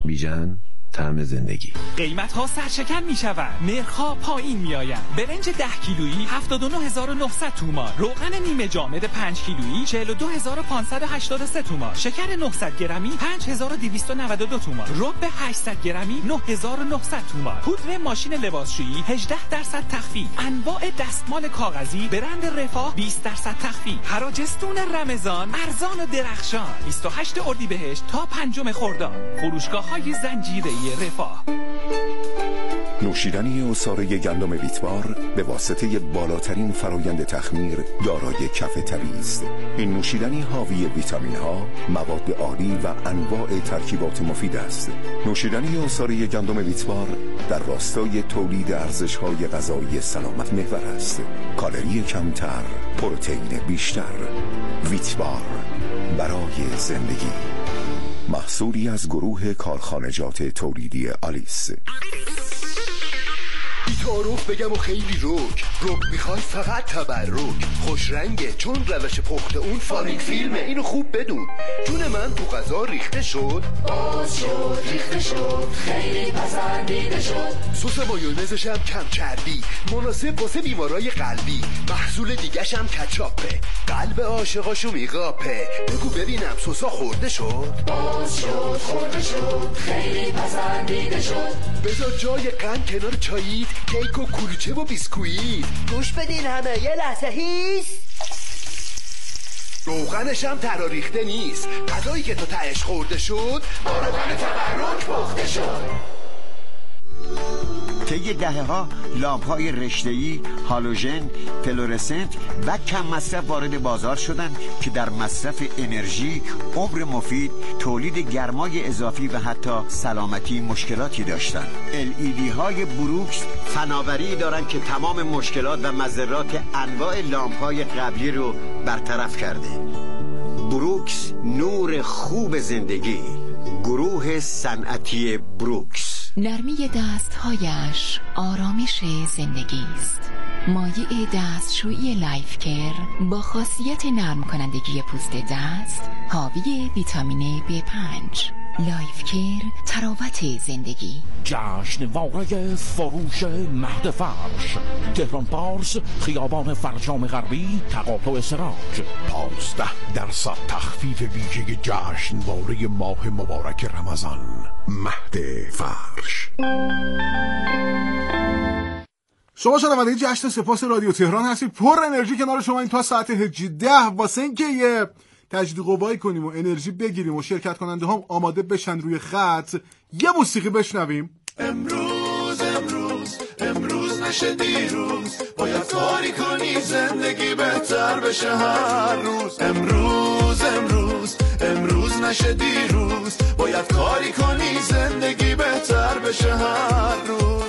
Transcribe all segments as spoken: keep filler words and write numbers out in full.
بیژن، طعم زندگی. قیمت ها سرشکن می شوند، نرخ‌ها پایین می آیند. برنج ده کیلویی هفتاد و نه هزار و نهصد تومان، روغن نیمه جامد پنج کیلویی چهل و دو هزار و پانصد و هشتاد و سه تومان، شکر نهصد گرمی پنج هزار و دویست و نود و دو تومان، رب هشتصد گرمی نه هزار و نهصد تومان، پودر ماشین لباسشویی هجده درصد تخفیف، انواع دستمال کاغذی برند رفاه بیست درصد تخفیف، حراجستون رمضان ارزان و درخشان. بیست و هشتم اردیبهشت تا پنجم خرداد، فروشگاه‌های زنجیره رفاه. نوشیدنی عصاره گندم ویتبار به واسطه بالاترین فرایند تخمیر دارای کف طبیعی است. این نوشیدنی حاوی ویتامین ها، مواد عالی و انواع ترکیبات مفید است. نوشیدنی عصاره گندم ویتبار در راستای تولید ارزش های غذایی سلامت محور است. کالری کمتر، پروتئین بیشتر. ویتبار برای زندگی، محصولی از گروه کارخانجات تولیدی آلیس. بی‌تعارف بگم و خیلی روک روک میخوای فقط تبرک، خوش رنگه چون روش پخت اون فاریک فیلمه، اینو خوب بدون. جون من تو غذا ریخته شد، باز شد ریخته شد، خیلی پسندیده شد. سس مایونزش هم کم چربی، مناسب واسه بیمارای قلبی. محصول دیگه‌ش هم کچاپه، قلب عاشقاشو میقاپه. بگو ببینم سسا خورده شد، باز شد خورده شد، خیلی پسندیده شد. بذار جای قند کنار چاییت، کیک و کلوچه و بیسکویت. گوش بدین همه یه لحظه هیس. روغنش هم تراریخته نیست، غذایی که تو تهش خورده شد با روغن تبرک پخته شد. طی دهه‌ها لامپ‌های رشته‌ای، هالوژن، فلورسنت و کم مصرف وارد بازار شدند که در مصرف انرژی، عمر مفید، تولید گرمای اضافی و حتی سلامتی مشکلاتی داشتند. ال ای دی های بروکس فناوری دارند که تمام مشکلات و مضرات انواع لامپ‌های قبلی رو برطرف کرده. بروکس، نور خوب زندگی. گروه صنعتی بروکس. نرمی دستهایش آرامش زندگی است. مایع دستشویی لایف کیر با خاصیت نرم کنندگی پوست دست، حاوی ویتامین بی پنج. لایف کیر، تراوت زندگی. جشنواره فروش مهد فرش، تهران پارس، خیابان فرجام غربی، تقاطع سراج. پانزده درصد تخفیف ویژه جشنواره ماه مبارک رمضان. مهد فرش. شما شنونده جشن سپاس رادیو تهران هستید، پر انرژی کنار شما این تا ساعت هجده. واسه اینکه یه تجدید قوایی کنیم و انرژی بگیریم و شرکت کننده هم آماده بشن روی خط، یه موسیقی بشنویم. امروز امروز امروز نشه دیروز، باید کاری کنی زندگی بهتر بشه هر روز. امروز امروز امروز نشه دیروز، باید کاری کنی زندگی بهتر بشه هر روز.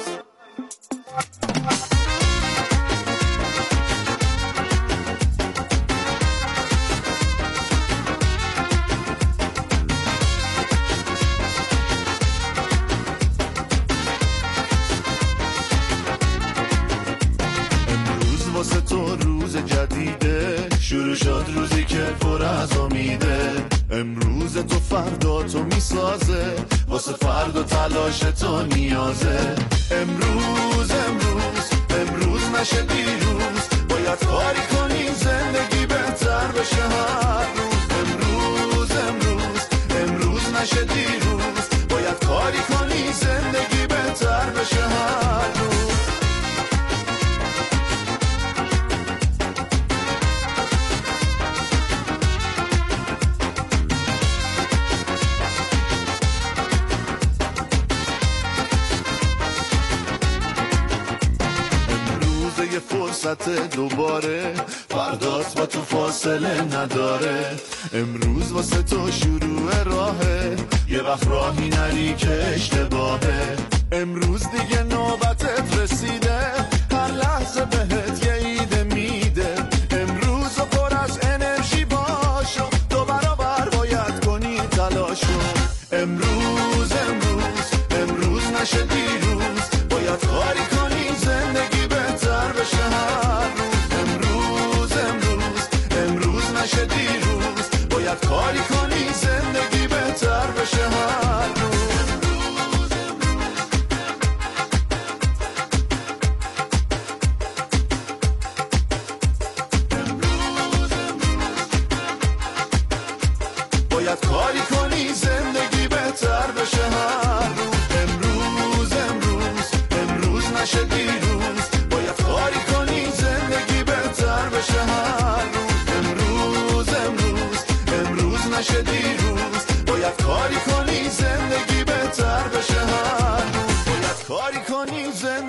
واسه تو روز جدیده، شروع شد روزی که پر از امیده. امروز تو فردا تو میسازه، واسه فردا تلاش تو نیازه. امروز امروز امروز نشه دیروز، باید کاری کنی زندگی بهتر بشه هر روز. امروز امروز امروز نشه دیروز، باید کاری کنی زندگی بهتر بشه هر روز. فرصت دوباره، فردات با تو فاصله نداره. امروز واسه تو شروع راهه، یه وقت راهی نری که اشتباهه. امروز دیگه نوبتت رسیده، هر لحظه بهت یه ایده میده. امروز پر از انرژی باشو، دو برابر باید کنی تلاشو. امروز امروز امروز نشه دیروز، باید کاری کنی زندگی بهتر بشه هر روز. امروز امروز امروز نشه دیروز، باید کاری کنی زندگی بهتر بشه هر روز.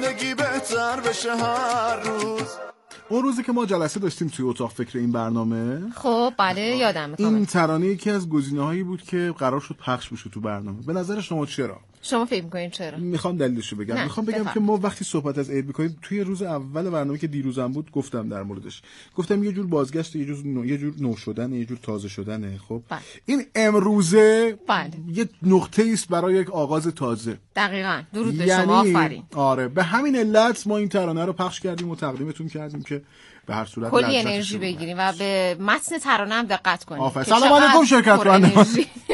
زندگی بهتر بشه هر روز. اون روزی که ما جلسه داشتیم توی اتاق فکر این برنامه، خب بله یادم این ترانه یکی از گزینه‌هایی بود که قرار شد پخش بشه تو برنامه. به نظر شما چرا؟ شما فکر می‌کنین چرا؟ میخوام دلیلشو بگم. میخوام بگم بفهم. که ما وقتی صحبت از عید می‌کنیم توی روز اول برنامه که دیروزم بود گفتم در موردش. گفتم یه جور بازگشت، یه جور نو... یه جور نو شدن، یه جور تازه شدنه. خب بله. این امروزه بله. یه نقطه‌ای است برای یک آغاز تازه. دقیقاً. درود به یعنی... شما، آفرین. آره به همین علت ما این ترانه رو پخش کردیم و تقدیمتون کردیم که به هر صورت کلی انرژی بگیریم و به متن ترانه هم دقت کنیم. آفرین. سلام علیکم شرکت کنندگان.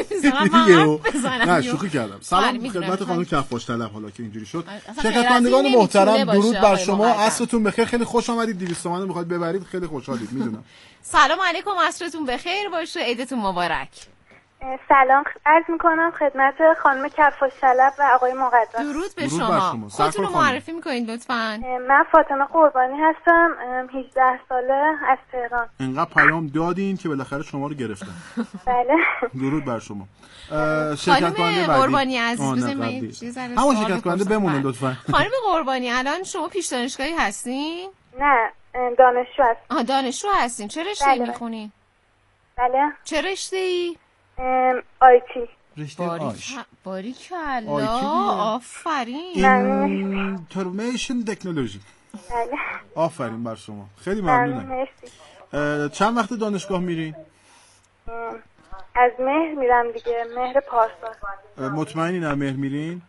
نه شوخی کردم. سلام خدمت خانم کفاش طلب. حالا که اینجوری شد شرکت کنندگان محترم درود بر شما. عصرتون بخیر. خیلی خوش آمدید. دویست تومن میخواید ببرید. خیلی خوشحالید میدونم. سلام علیکم، عصرتون بخیر باشه، عیدتون مبارک. سلام عرض میکنم خدمت خانم کفاش طلب و آقای مقدم. درود به شما. خودتون رو معرفی میکنید لطفاً. من فاطمه قربانی هستم، هجده ساله، از تهران. اینقدر پیام دادین که بالاخره شما رو گرفتم. بله. درود بر شما. شرکت کننده قربانی عزیز من یه چیز ازش همون شرکت کننده بمونه لطفاً. خانم قربانی الان شما پیش دانشگاهی هستین؟ نه دانشجو هستم. آها دانشجو هستین. چه رشته‌ای میخونین؟ بله. چه رشته‌ای؟ آیتی. رشته آش. باریکلا آفرین. اینفورمیشن تکنولوژی. بله. آفرین بر شما. خیلی ممنونم. چند وقت دانشگاه میرین؟ از مهر میرم دیگه، مهر پارسال. مطمئنین از مهر میرین؟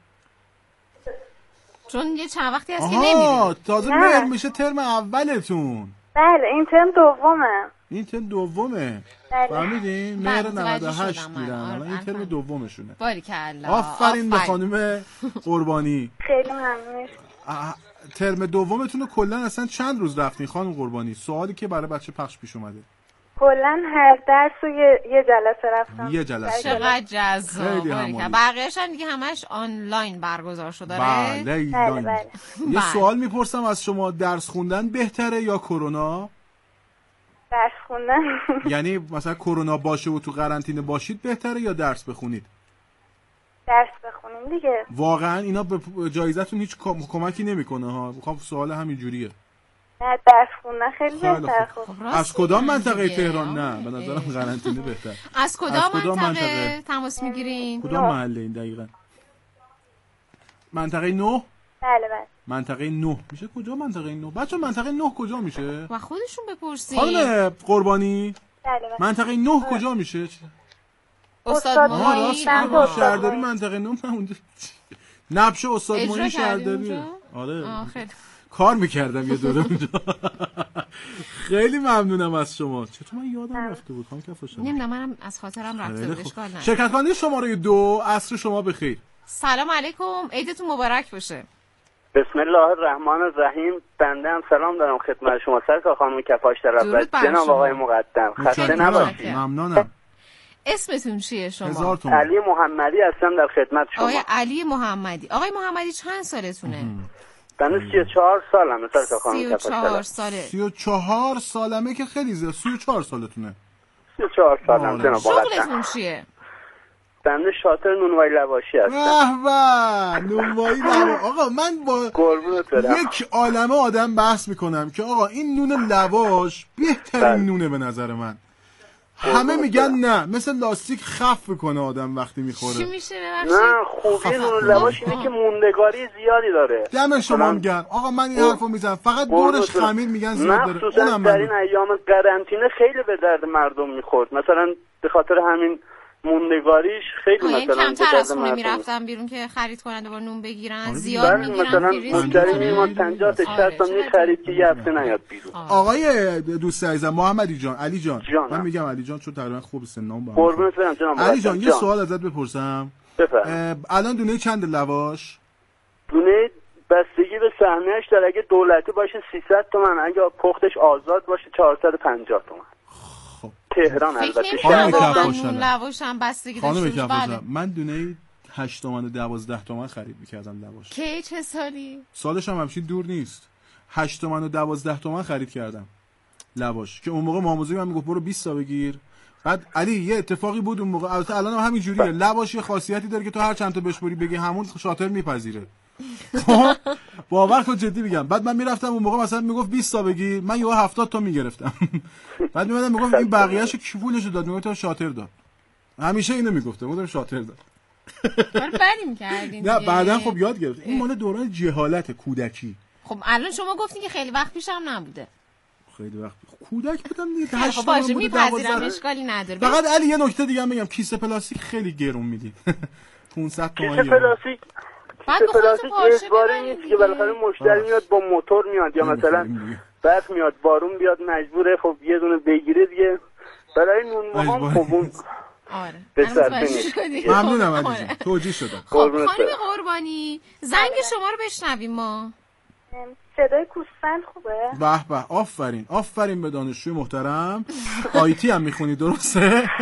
چون یه چند وقتی هست که نمیرین. آها تازه مهر میشه ترم اولتون. بله این ترم دومه. این ترم دومه. فهمیدین؟ مهر نود و هشت میرن. الان این ترم دومشونه. باریکلا. آفرین به خانم قربانی. خیلی ممنون. ترم دومتون رو کلا اصلا چند روز رفتین خانم قربانی؟ سوالی که برای بچه پخش پیش اومده. کلا هر درس رو یه, یه جلسه رفتم. یه جلسه. چقدر جذاب. بقیه‌اش هم دیگه همش آنلاین برگزار شده. بله بله بله. یه سوال میپرسم از شما، درس خوندن بهتره یا کرونا؟ درس خوندن. یعنی مثلا کرونا باشه و تو قرنطینه باشید بهتره یا درس بخونید؟ درس بخونیم دیگه. واقعا اینا به جایزتون هیچ کمکی نمیکنه ها. میخوام سوال همین جوریه. نه درس خوندن خیلی بهتره. خب از کدام منطقه تهران؟ نه به نظرم قرنطینه بهتر. از کدام منطقه تماس میگیرین؟ کدام محله این دقیقاً؟ منطقه نه؟ بله بله. منطقه نه میشه کجا منطقه نه؟ بچه منطقه نه کجا میشه؟ و خودشون بپرسین. خانم قربانی بله بله. منطقه نه کجا میشه؟ استاد معین شهرداری منطقه نه من اونجا نبشه استاد معین شهرداری. آره کار میکردم یه دوره اونجا. خیلی ممنونم از شما. چطور من یادم رفته بود خانم کفاش؟ نمیدونم منم از خاطرم رفته بود. اشکال نداره. شرکت کننده شماره دو، عصر شما بخیر. سلام علیکم، عیدتون مبارک باشه. بسم الله الرحمن الرحیم. بنده هم سلام دارم خدمت شما سرکار خانم کفاش طلب و جناب آقای مقدم. خسته نباشید. ممنونم. اسمتون چیه شما؟ علی محمدی هستم در خدمت شما. آقای علی محمدی. آقای محمدی چند سالتونه؟ بنده سی و چهار سالمه سرکار خانم کفاش طلب. سی و چهار ساله. سی و چهار سالمه که خیلی زیاد. سی و چهار سالتونه. سی و چهار سالم جناب آقای. شغلتون چیه؟ بنده شاطر نونوایی لواشی هستم. واه واه نونوایی لواشی. آقا من با یک عالمه آدم بحث میکنم که آقا این نون لواش بهترین نونه به نظر من. همه میگن نه، مثل لاستیک خف کنه آدم وقتی میخوره. چی میشه ببخشید؟ نه خوبی نون لواش اینه که موندگاری زیادی داره. دم شما گرم. آقا من این حرفو میزنم فقط دورش خمیر میگن زیاد داره. مخصوصا در این ایام قرنطینه خیلی به درد مردم میخورد. مثلا به خاطر همین موندگاریش خیلی مثلا کمتر از خونه میرفتن بیرون که خرید کنند و نون بگیرن. زیاد میگیرن. مثلا مشتری میومد پنجاه تا شصت تا میخرید که یه هفته نیاد بیرون. آقای دوست عزیزم محمدی جان، علی جان، من میگم علی جان چون تقریبا خوب سنام با قربونت برم جناب. علی جان یه سوال ازت بپرسم. الان دونه چند لواش؟ دونه بستگی به سهمیه‌اش داره. اگه دولتی باشه سیصد تومن، اگه پختش آزاد باشه چهارصد و پنجاه تومن. خب تهران البته. خانم کفاش لواش هم بستگی داشت. بله. من دونه هشت تومن و دوازده تومن خرید می‌کردم لواش. کی چه سالی؟ سالش هم همچین دور نیست. هشت تومن و دوازده تومن خرید کردم لواش که اون موقع ماموزی من میگفت برو بیست تا بگیر. بعد علی یه اتفاقی بود اون موقع، البته الان هم همین جوریه. لواش یه خاصیتی داره که تو هر چند تا بشوری بگی همون شاطر میپذیره. باور کن جدی میگم. بعد من میرفتم اون موقع مثلا میگفت بیست تا بگیر، من یهو هفتاد تا میگرفتم. بعد میمدم میگفت این بقیه‌اشو کی پولشو داد؟ میگفت تو شاطر داد. همیشه اینو میگفته، گفتم شاطر داد. کار بدی می‌کردین. نه بعدن خب یاد گرفت. این مال دوران جهالت کودکی. خب الان شما گفتین که خیلی وقت پیشم نبوده. خیلی وقت کودک بودم دیگه. خب باشه میپذیرم، اشکالی نداره. فقط علی یه نکته دیگه هم بگم، کیسه پلاستیک خیلی گرون میدی. پانصد تومانی. کیسه پلاستیک بعد پلاستیک اجباری نیست که بالاخره مشتری میاد با موتور میاد یا مثلا برق میاد بارون بیاد مجبوره خب یه دونه بگیره دیگه. برای نون ماهام خب اون آره به صرفه نیست. ممنونم علی جان، توجیه شدم. خب خانم قربانی زنگ شما رو بشنویم ما. صدای گوسفند خوبه؟ به به آفرین آفرین به دانشجوی محترم. آیتی هم میخونی درسته؟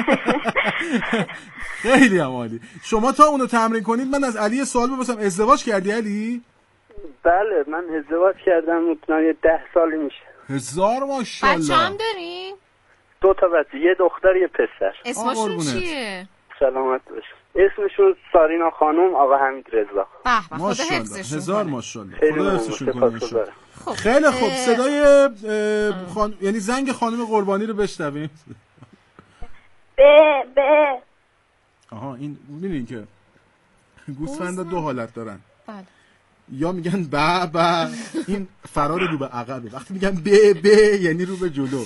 خیلی هم عالی. شما تا اونو تمرین کنید من از علی سوال بپرسم، ازدواج کردی علی؟ بله من ازدواج کردم مطمئن یه ده سالی میشه. هزار ماشاءالله. بچه هم دارین؟ دو تا بچه، یه دختر یه پسر. اسمشون چیه؟ سلامت باش. اسمشون سارینا خانم، آقا حمید رضا. به به خدا حفظشون هزار ماشاءالله. خدا حفظشون کنه. خیلی خوب صدای خان... یعنی زنگ خانم قربانی رو بشنویم. به به آها این می‌بینین که گوسفندا دو حالت دارن. بله. یا میگن با با این فرار رو به عقبه، وقتی میگن به به یعنی رو به جلو.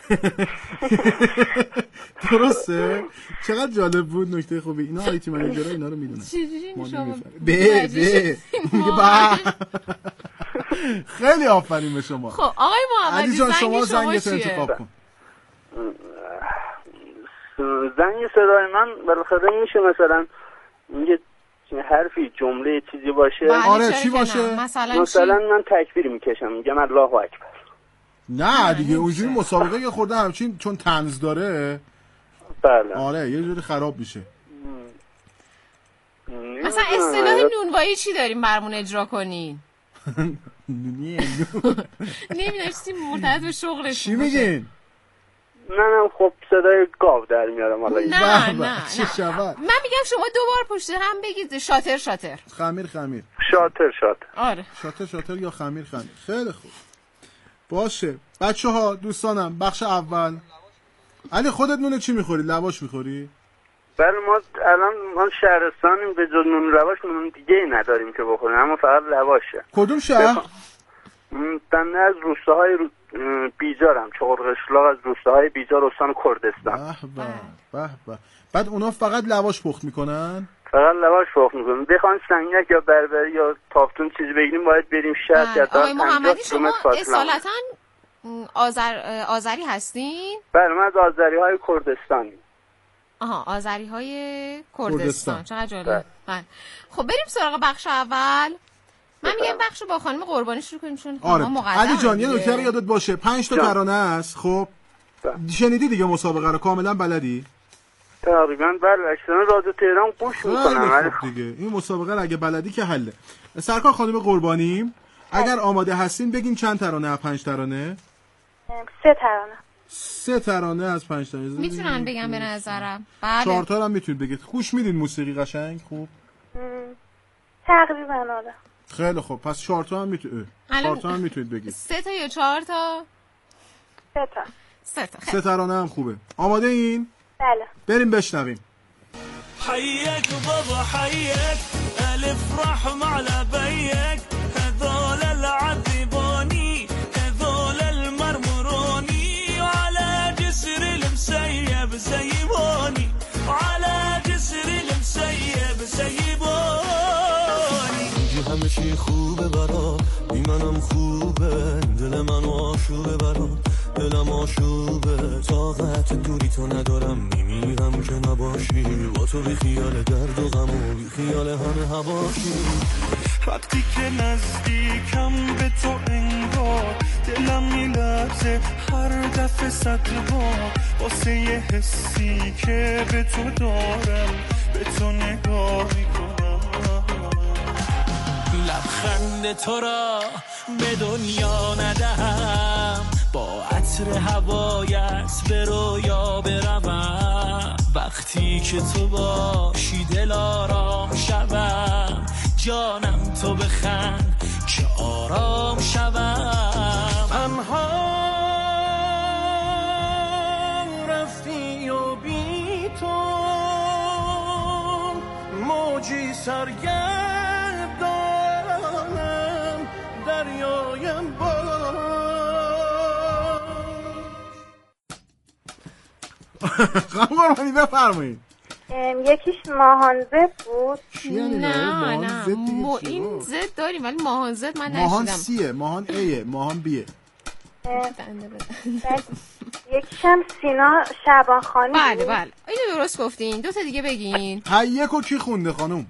درسته؟ چقدر جالب بود، نکته خوبی. اینا آیتی منیجرها اینا رو میدونن. چجوری شما به به میگه با. خیلی آفرین به شما. خب آقای محمدی علی جان زنگ شما شما زنگتو چیه؟ انتخاب کن. زنگ صدای من بالاخره میشه مثلا یه حرفی جمله چیزی باشه. آره چی باشه؟ مثلا مثلا من تکبیر میکشم میگم الله اکبر. نه دیگه اونجوری مسابقه یه خورده همچین چون طنز داره. بله آره یه جوری خراب میشه. مثلا اصطلاح نونوایی چی داریم برامون اجرا کنین؟ نمیدونم چیزی مرتبط به شغلش چی میگین؟ نه نه خب صدای گاو در میارم حالا. نه نه چه شود؟ من میگم شما دو بار پشت هم بگید شاتر شاتر. خمیر خمیر. شاتر شاتر. آره. شاتر شاتر یا خمیر خمیر. خیلی خوب. باشه. بچه‌ها دوستانم بخش اول. علی خودت نون چی میخوری؟ لواش میخوری؟ بله ما الان ما شهرستانیم، به جز نون لواش نون دیگه ای نداریم که بخوریم، اما فقط لواشه. کدوم شهر؟ من از روستاهای رو... بیجارم، چغرقشلاق از روستاهای بیجار استان کردستان. به به به به. بعد اونا فقط لواش پخت میکنن؟ فقط لواش پخت میکنن. بخواین سنگک یا بربری یا تافتون چیزی بگیریم باید بریم شهر یا تا آقای محمدی شما اصالتا آذر آذری هستین؟ بله من از آذری های کردستانی. آها آذری های کردستان. چقدر جالب. بله. خب بریم سراغ بخش اول. من میگم بخشو با خانم قربانی شروع کنیم چون آره. ما مقدم. علی جان یه نکته رو یادت باشه، پنج تا ترانه است. خب شنیدی دیگه مسابقه رو کاملا بلدی؟ تقریبا بله، اکثرا رادیو تهران گوش میکنم. خب دیگه این مسابقه رو اگه بلدی که حله. سرکار خانم قربانی اگر آماده هستین بگین چند ترانه از پنج ترانه؟ سه ترانه. سه ترانه از پنج ترانه میتونن بگم به نظرم. بله. چهار تا هم میتونید بگید. خوش میدین موسیقی قشنگ خوب؟ تقریبا آره. خیلی خوب پس چهار تا هم میتونید. چهار تا هم میتونید بگید. سه تا یا چهار تا؟ سه تا. سه تا. سه ترانه هم خوبه. آماده این؟ بله. بریم بشنویم. حيك بابا حيك الف رحم على بيك هذول العذبوني هذول المرمروني وعلى جسر المسيب سيبوني وعلى جسر المسيب سيبوني همشی خوبه برات بی منم خوبه دل من آشوبه برات دلم آشوبه طاقت دوری تو ندارم میمیرم که نباشی با تو بی خیال درد و غم و بی خیال همه هواشی وقتی که نزدیکم به تو انگار دلم میلرزه هر دفعه صد بار واسه یه حسی که به تو دارم به تو نگاه میکنم لبخند تو را به دنیا ندهم با عطر هوایت به رویا بروم وقتی که تو باشی دل آرام شوم جانم تو بخند که آرام شوم. تنها رفتی و بی تو موجی سرگردانم دریایم باز. خانم قربانی بفرمایید. یکیش ماهانزد بود. نه نه ما این زد داریم ولی ماهانزد من نشیدم. ماهان سیه، ماهان ایه، ماهان بیه. یکیش هم سینا شعبانخانی. بله بله اینو درست گفتین. دو تا دیگه بگین. های یکو کی خونده خانم؟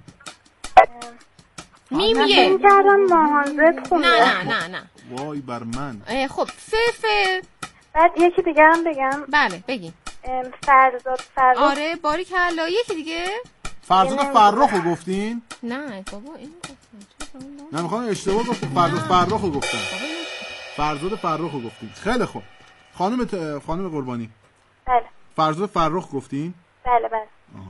میمیه. این کردم ماهانزد خونده. نه نه نه نه وای بر من. خب فف. بعد یکی دیگه هم بگم. بله بگین. فرزاد فرخ. آره باری کلا. یکی دیگه فرزاد فرخو گفتین؟ نه بابا این نه میخوام اشتباه گفتم. فرزاد فرخو گفتم. فرزاد فرخو گفتین. خیلی خوب. خانم ت... خانم قربانی. بله. فرزاد فرخ گفتین؟ بله بله.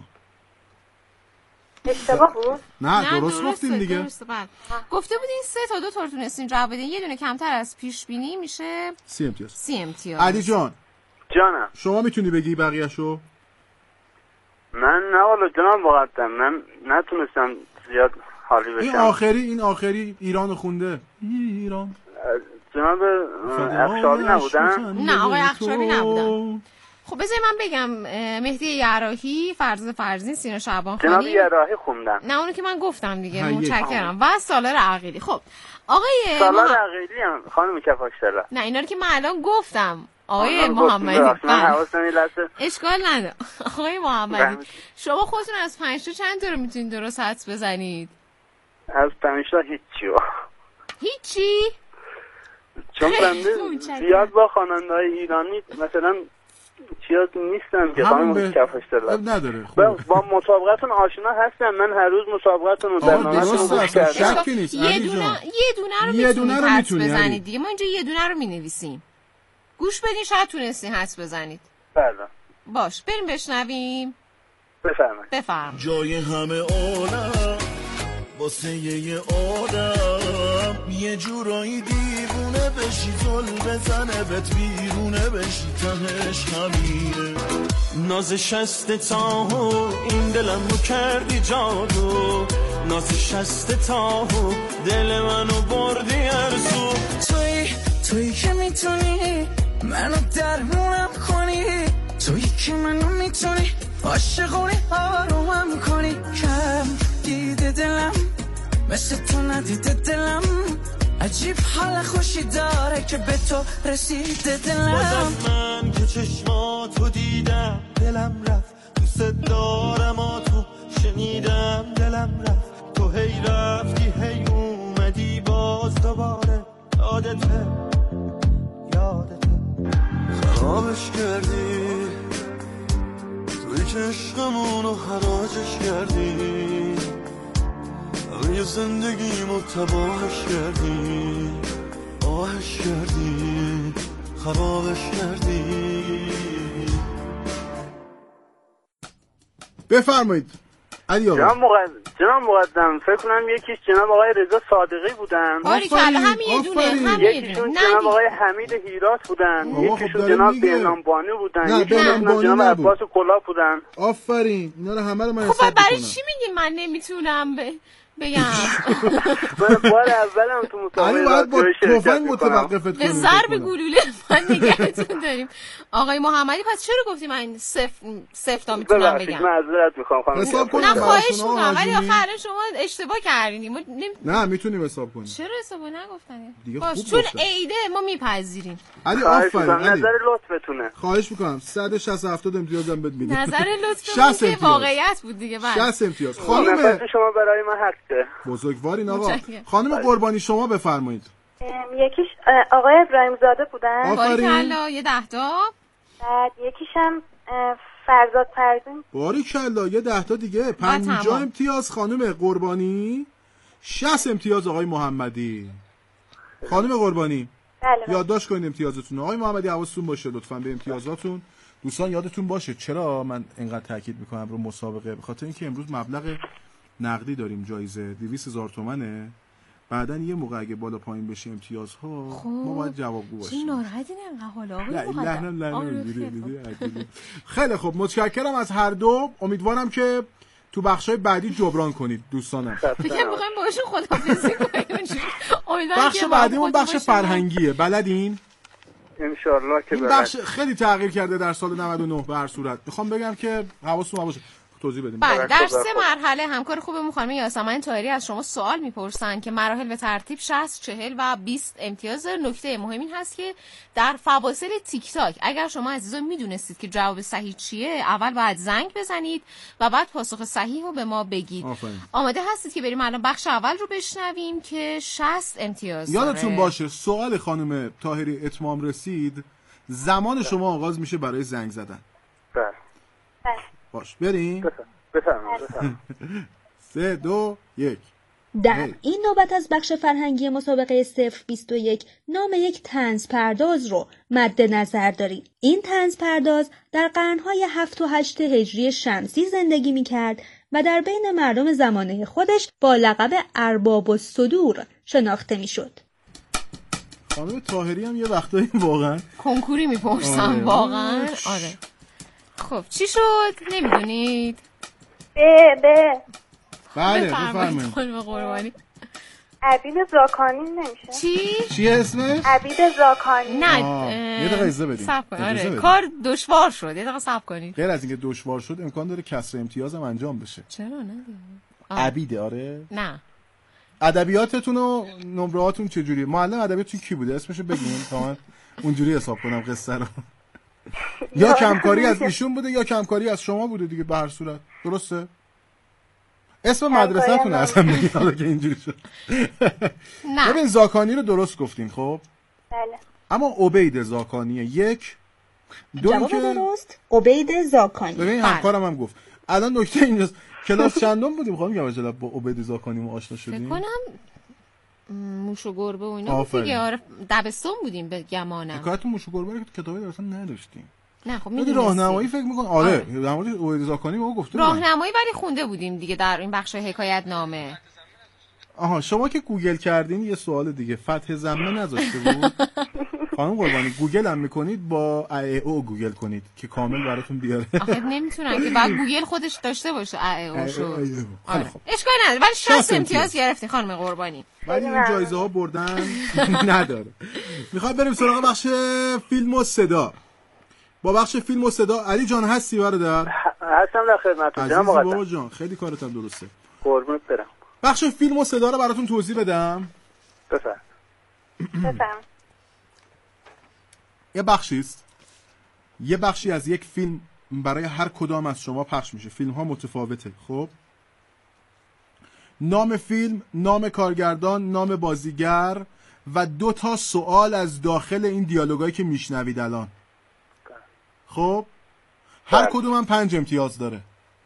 اشتباه بود؟ نه درست گفتین دیگه. درسته بله. گفته بودین سه تا دو تا تونستین جواب بدین. یه دونه کمتر از پیش بینی میشه سی امتیاز. سی امتیاز. علی جان جانم شما میتونی بگی بقیه‌شو؟ من نه والا جناب مقدم من نتونستم زیاد حالی بشم. این آخری این آخری ایران خونده. ایران جناب افشاری نبودن؟ نه آقای افشاری نبودن. خب بذاری من بگم. مهدی یراحی، فرزاد فرزین، سینا شعبانخانی. جناب یراحی خوندن. نه اونو که من گفتم دیگه. متشکرم. و سالار عقیلی. خب آقای سالار عقیلی هم خانم کفاشتلا. نه اینا رو که من الان گفتم آقای محمدی. من حواسم این لحظه اشکال نداره. آقای محمدی شما خودتون از پنج تا چند تا رو میتونید درست حدس بزنید؟ از پنج تا هیچی. هیچی؟ چون بنده زیاد با خواننده‌های ایرانی مثلا چیز نیستم که خانم کفاشتلا نداره. با مسابقتون آشنا هستم. من هر روز مسابقتون رو برنامه‌تون رو گوش کردم. یه دونه یه دونه رو میتونید حدس بزنید دیگه. ما اینجا یه دونه رو مینویسیم. گوش بدین شاید تونستین حدس بزنید. بله باش بریم بشنویم. بفرمایید. بفرم. جای همه عالم واسه یه آدم یه جورایی دیوونه بشی زل بزنه بهت بیرونه بشی تهش همینه. ناز شست تاهو این دلم رو کردی جادو. ناز شست تاهو دل منو بردی ارزو. توی توی که میتونی منو درمونم کنی. توی که منو میتونی عاشقونی آرومم کنی. کم دیده دلم مثل تو ندیده دلم. عجیب حال خوشی داره که به تو رسیده دلم. بازم من که چشماتو دیدم دلم رفت. دوست دارم آ تو شنیدم دلم رفت. تو هی رفتی هی اومدی باز دوباره. یادته یادته خرابش کردی. توی که عشقمونو حراجش کردی. یه زندگیمو تباهش کردی. آهش کردی خرابش کردی. بفرمایید علی آقا. جناب مقدم جناب مقدم فکر کنم یکیش جناب آقای رضا صادقی بودن. باریکلا همین یه دونه همین یکیشون جناب آقای حمید هیرات بودن. یکیشون جناب بهنام بانو بودن. یکیشون جناب عباس کلا بودن. آفرین اینا رو همه رو من حساب می‌کنم. خب برای چی میگین من نمیتونم به بگم؟ بار اولم تو مسابقه باید با تفنگ متوقفت کنیم. به ضرب گلوله من نگهتون داریم. آقای محمدی پس چرا گفتی من صفر صفر تا میتونم بگم؟ معذرت میخوام خانم. حساب کنیم. نه خواهش میکنم ولی آخر شما اشتباه کردین. نه میتونیم حساب کنیم. چرا حساب نگفتن؟ باش چون عیده ما میپذیریم. علی آفرین علی. نظر لطفتونه. خواهش میکنم. صد و شصت هفتاد امتیازم بهت میدم. نظر لطفتون که واقعیت بود دیگه. بله شصت امتیاز. خانم شما برای من حق بزرگوارین آقا. خانم قربانی شما بفرمایید. یکیش آقای ابراهیم زاده بودن. باریکلا یه ده تا. بعد یکیش هم فرزاد فرزین. باریکلا یه ده تا دیگه. پنجاه امتیاز خانم قربانی. شصت امتیاز آقای محمدی. خانم قربانی بله یادداشت کنید امتیازتون. آقای محمدی حواستون باشه لطفاً به امتیازاتون. دوستان یادتون باشه چرا من اینقدر تاکید میکنم رو مسابقه؟ به خاطر اینکه امروز مبلغ نقدی داریم. جایزه دویست هزار تومنه بعدن یه موقع اگه بالا پایین بشه امتیازها خب. ما باید جوابگو باشیم. چی ناراحتین انقدر حالا آقای خیلی خوب، متشکرم از هر دو. امیدوارم که تو بخشای بعدی جبران کنید دوستانم. فکر می‌کنم باهاشون خداحافظی کنیم. بخش بعدیمون بخش فرهنگیه، بلدین؟ ان شاء الله که این بخش خیلی تغییر کرده در سال نود و نه به هر صورت. میخوام بگم که حواستون باشه. توضیح بدیم. بله، در سه مرحله همکار خوبمون خانم یاسمن طاهری از شما سوال میپرسن که مراحل به ترتیب شصت، چهل و بیست امتیاز. نکته مهم این هست که در فواصل تیک تاک اگر شما عزیزان میدونستید که جواب صحیح چیه، اول باید زنگ بزنید و بعد پاسخ صحیح رو به ما بگید. آفرین. آماده هستید که بریم الان بخش اول رو بشنویم که شصت امتیاز داره. یادتون باشه سوال خانم طاهری اتمام رسید، زمان شما آغاز میشه برای زنگ زدن. بله. باش بریم. بفرمایید. سه دو یک. در این نوبت از بخش فرهنگی مسابقه صفر بیست و یک نام یک طنز پرداز رو مد نظر دارید. این طنز پرداز در قرنهای هفت و هشت هجری شمسی زندگی میکرد و در بین مردم زمانه خودش با لقب ارباب الصدور شناخته میشد. خانم طاهری هم یه وقتایی واقعا کنکوری میپرسن واقعا. آره. خب چی شد؟ نمیدونید؟ به به بله بفرمایید. خانم قربانی. عبید زاکانی نمیشه؟ چی؟ چی اسمش؟ عبید زاکانی. نه یه دقیقه اجازه بدید. صبر کنید. آره کار دشوار شد. یه دقیقه صبر کنید. غیر از اینکه دشوار شد امکان داره کسر امتیاز هم انجام بشه. چرا نه؟ عبید آره؟ نه. ادبیاتتون و نمره‌هاتون چجوریه؟ معلم ادبیاتتون کی بوده؟ اسمشو بگین تا من اونجوری حساب کنم قصه رو. یا کمکاری از ایشون بوده یا کمکاری از شما بوده دیگه به هر صورت. درسته؟ اسم مدرسه‌تون اصلا بگین حالا که اینجوری شد. نه. ببین زاکانی رو درست گفتین خب؟ بله. اما عبید زاکانیه یک دو جواب که درست عبید زاکانی. ببین همکارم هم گفت. الان نکته اینجاست کلاس چندم بودیم خانم گوجلب با عبید زاکانی ما آشنا شدیم؟ فکر کنم موش و گربه و اینا بود دیگه. آره دبستان بودیم به گمانم. حکایت موش و گربه رو که کتابی درست نداشتیم. نه خب میدونی راهنمایی فکر می‌کن آره در مورد عبید زاکانی ما گفتیم. راهنمایی ولی خونده بودیم دیگه در این بخش حکایت نامه. آها شما که گوگل کردین یه سوال دیگه فتح ضمه نذاشته بود. خانم قربانی گوگل هم میکنید با ای او گوگل کنید که کامل براتون بیاره. آخه نمیتونن که بعد گوگل خودش داشته باشه ای او شو. خیلی خوب. اشکال نداره ولی شصت امتیاز گرفتین خانم قربانی. ولی این جایزه ها بردن نداره. میخوام بریم سراغ بخش فیلم و صدا. با بخش فیلم و صدا علی جان هستی برادر؟ هستم در خدمتتون جناب آقا. بابا جان خیلی کارت هم درسته. قربونت برم. بخش فیلم و صدا رو براتون توضیح بدم. بفرمایید. بفرمایید. یه بخشی است. یه بخشی از یک فیلم برای هر کدام از شما پخش میشه. فیلم ها متفاوته. خب نام فیلم، نام کارگردان، نام بازیگر و دو تا سوال از داخل این دیالوگایی که میشنوید الان. خب هر کدوم هم پنج امتیاز داره.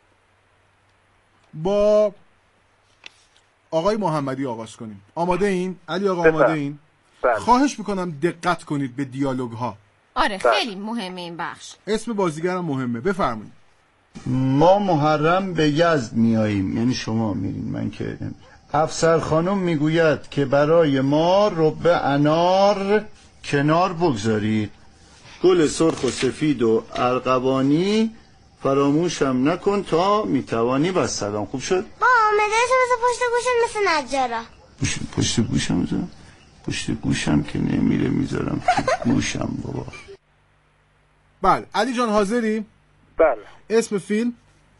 با آقای محمدی آغاز کنیم. آماده این؟ علی آقا آماده این؟ بله. خواهش میکنم دقت کنید به دیالوگ ها. آره خیلی مهمه این بخش. اسم بازیگرم مهمه. بفرمایید. ما محرم به یزد میاییم، یعنی شما میرین من که. افسر خانم میگوید که برای ما رب انار کنار بگذارید، گل سرخ و سفید و ارغوانی فراموشم نکن تا میتوانی. بس سلام. خوب شد؟ با مدرسه بزن پشت گوشم مثل نجارا. پشت گوشم بزن؟ پشت گوشم که نمیره میذارم تو گوشم بابا. بله علی جان حاضری؟ بله. اسم فیلم؟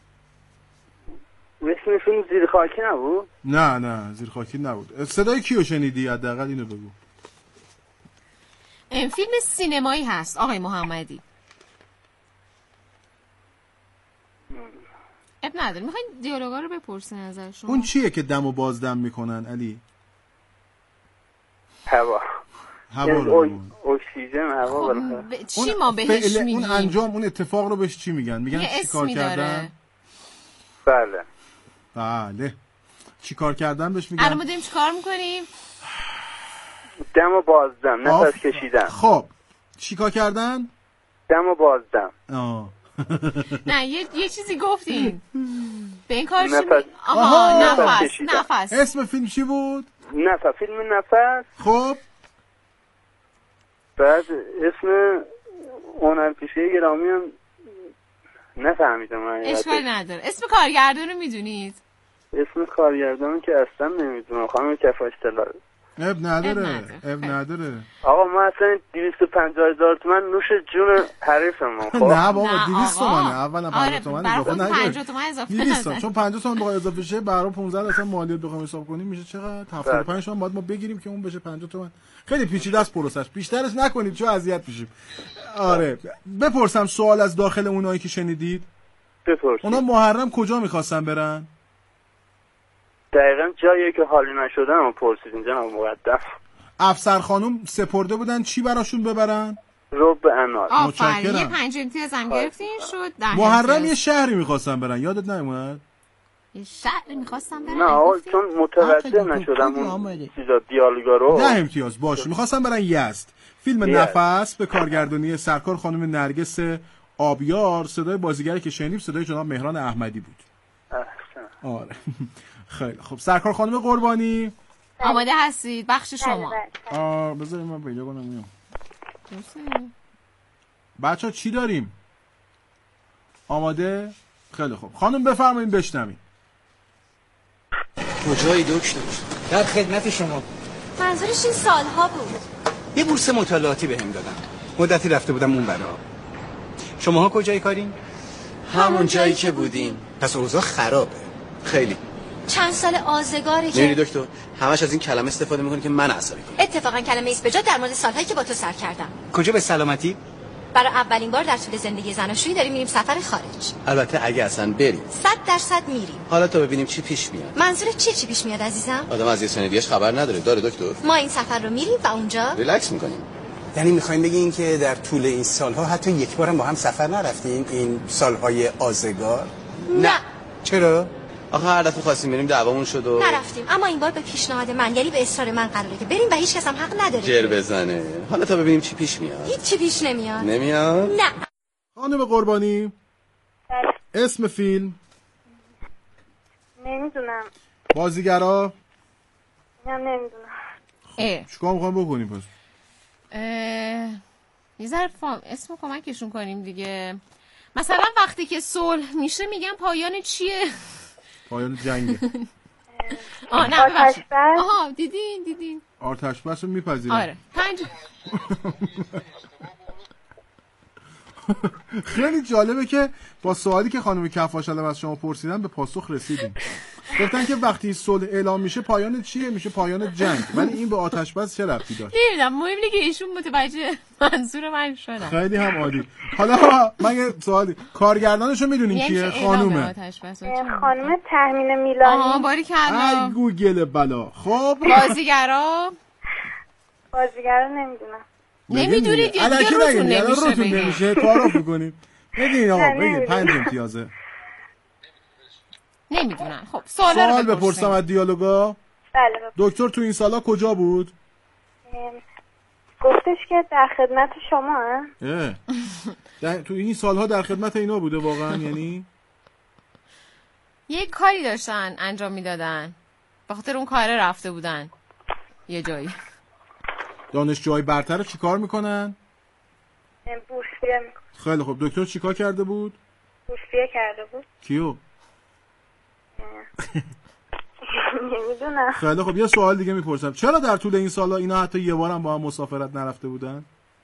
اسم فیلم زیر خاکی نبود؟ نه نه زیر خاکی نبود. صدای کیو شنیدی؟ حداقل اینو بگو. این فیلم سینمایی هست آقای محمدی. اب نداره. میخواین دیالوگا رو بپرسین ازشون. اون چیه که دم و بازدم میکنن علی؟ هوا. هوا رو اکسیژن هوا بالاخره. خب چی ما بهش میگیم؟ اون انجام اون اتفاق رو بهش چی میگن؟ میگن چی کار کردن؟ بله. بله. چی کار کردن بهش میگن؟ الان ما داریم چی کار میکنیم؟ دم و بازدم، نفس کشیدن. خب چی کار کردن؟ دم و بازدم. آه. نه یه یه چیزی گفتین. به این کار چی نفس. آها نفس نفس. اسم فیلم چی بود؟ نفس، فیلم نفس. خب بعد اسم هنرپیشه گرامی هم نفهمیدم. اشکال نداره. اسم کارگردان رو میدونید؟ اسم کارگردان که اصلا نمیدونم. خانم کفاش طلا. اب نداره اب نداره. آقا ما اصلا دویست و پنجاه هزار تومن نوش جون حریفمون. خب نه بابا دویست تومنه. اولا پنجاه تومن اضافه نگیر. پنجاه تومن اضافه نده. چون پنجاه تومن بخواد اضافه شه برای پانزده اصلا مالیات بخوام حساب کنیم میشه چقدر؟ هفتاد و پنج تومن باید ما بگیریم که اون بشه پنجاه تومن. خیلی پیچیده است پروسش. بیشترش نکنید چون اذیت میشیم. آره بپرسم سوال از داخل اونایی که شنیدید. بپرسید. اونا محرم کجا می‌خواستن برن؟ دقیقاً جایی که حالی نشدن رو پرسیدین جناب مقدم. افسر خانم سپرده بودن چی براشون ببرن؟ رب انار. آفرین. یه پنج امتیاز هم گرفتین شد. محرم یه شهری می‌خواستن برن یادت نمیاد؟ یه شهری می‌خواستن برن؟ نه آقا چون متوجه نشدم اون چیزا دیالوگا رو. ده امتیاز باشه. می‌خواستن برن یزد. فیلم نفس به کارگردانی سرکار خانم نرگس آبیار، صدای بازیگری که شنیدیم صدای جناب مهران احمدی بود. احسن. آره. خیلی خب سرکار خانم قربانی آماده هستید؟ بخش شما. آه بذارید من پیدا کنم میام. بچه‌ها چی داریم؟ آماده؟ خیلی خوب خانم بفرمایید بشنویم. کجایی دکتر؟ در خدمت شما. منظورش این سالها بود. یه بورس مطالعاتی بهم دادن. مدتی رفته بودم اون برا. شماها کجای کارین؟ همون جایی که بودیم. پس اوضاع خرابه. خیلی. چند سال آزگاره که می‌بینی دکتر همش از این کلمه استفاده می‌کنی که من عصبی کنم. اتفاقا کلمه ایست بجا در مورد سالهایی که با تو سر کردم. کجا به سلامتی؟ برای اولین بار در طول زندگی زناشویی داریم میریم سفر خارج. البته اگه اصلا بریم. صد درصد میریم. حالا تا ببینیم چی پیش میاد. منظور چی چی پیش میاد عزیزم؟ آدم از یه سندیاش خبر نداره. داره دکتر؟ ما این سفر رو میریم و اونجا ریلکس می‌کنیم. یعنی می‌خوایم بگین که در طول این سال‌ها حتی یک بارم با هم سفر نرفتین این سال‌های آزگار؟ نه. چرا؟ آخه هر دفعه خواستیم بریم دعوامون شد و نرفتیم. اما این بار به پیشنهاد من یعنی به اصرار من قراره که بریم و هیچ کس هم حق نداره جر بزنه. حالا تا ببینیم چی پیش میاد. هیچ چی پیش نمیاد. نمیاد؟ نه. خانم قربانی اسم فیلم؟ نمیدونم. بازیگرا؟ من نمیدونم. اه چیکار می‌خوایم بکنیم پس؟ اه یه ذره فام اسمو کمکشون کنیم دیگه. مثلا وقتی که صلح میشه میگن پایان چیه؟ پایان جنگه. آه نه ببخشید. آها دیدین دیدین. آتش بس رو میپذیرم. آره. پنج خیلی جالبه که با سوالی که خانم کفاشلم از شما پرسیدن به پاسخ رسیدیم. گفتن که وقتی صلح اعلام میشه پایان چیه؟ میشه پایان جنگ. ولی این به آتش بس چه ربطی داشت؟ نمیدونم. مهم اینه که ایشون متوجه منظور من شدن. خیلی هم عالی. حالا من یه سوالی کارگردانشو میدونین کیه؟ خانومه. خانم تهمین میلانی. آها باریکلا. ای گوگل بلا. خب بازیگرا؟ بازیگرا نمیدونم. نمیدونید یا دیگه روتون نمیشه روتون نمیشه تعارف میکنیم. بدین آقا بگید پنج امتیازه. نمیدونم. خب سوال سوال بپرسم از دیالوگا. بله. دکتر تو این سالا کجا بود؟ گفتش که در خدمت شما. اه تو این سالها در خدمت اینا بوده واقعا یعنی یه کاری داشتن انجام میدادن به خاطر اون کاره رفته بودن یه جایی. دانشجوهای برتر چی کار میکنن؟ بورسیه میکنن. خیلی خب دکتر چی کار کرده بود؟ بورسیه کرده بود. کیو؟ نمیدونم. خیلی خب یه سوال دیگه میپرسم چرا در طول این سالا اینا حتی یه بارم با هم مسافرت نرفته بودن؟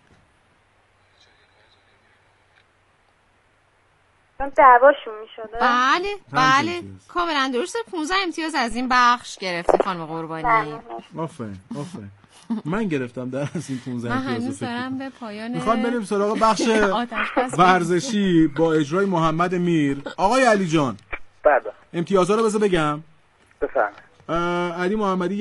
چون دعواشون میشده. بله بله کاملا درسته. پانزده امتیاز از این بخش گرفتی خانم قربانی. آفرین آفرین. من گرفتم در از این پانزده امتیاز. من هنوز دارم به پایان میخوام بریم سراغ بخش ورزشی با اجرای محمد میر. آقای علی جان بله امتیازها رو بذار بگم. بفرمایید. علی محمدی